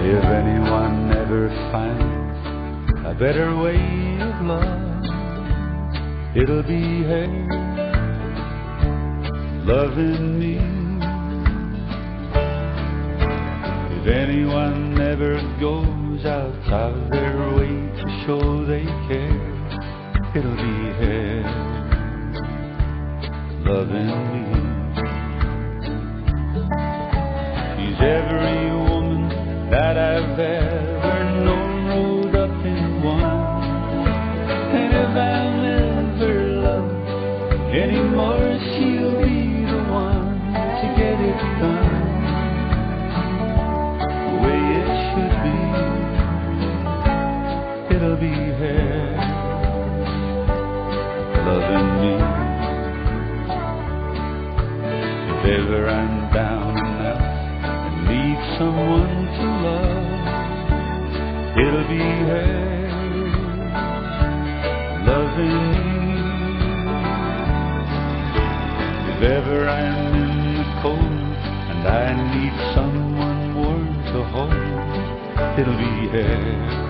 If anyone ever finds a better way of love, it'll be her loving me. If anyone ever goes out of their way to show they care, it'll be her loving me. She's every woman that I've ever known rolled up in one. And if I'll never love anymore, she'll be the one to get it done the way it should be. It'll be her loving me. If ever I'm down and out and need someone to love, it'll be her loving me. If ever I'm in the cold and I need someone warm to hold, it'll be her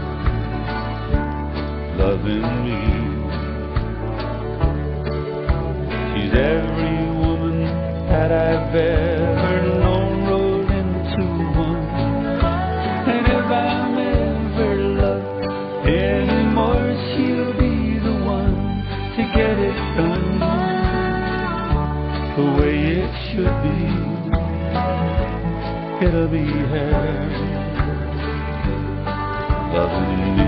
loving me. She's every woman that I've ever known rolled into one. And if I'll never love anymore, she'll be the one to get it done the way it should be. It'll be her loving me.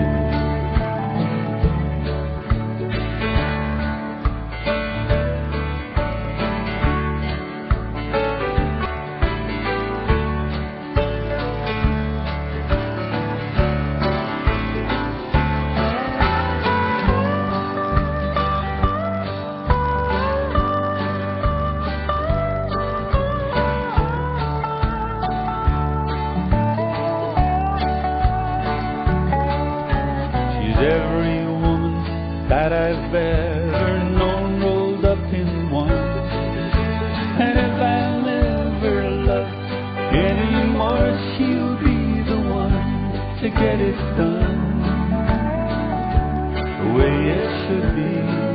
Every woman that I've ever known rolled up in one. And if I'll never love anymore, she'll be the one to get it done the way it should be.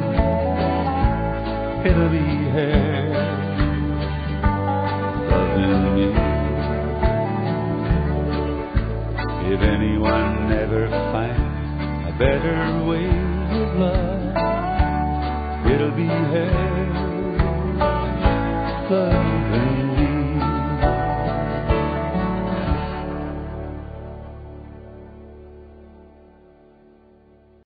It'll be her loving me. If anyone ever finds better way of love, it'll be her love.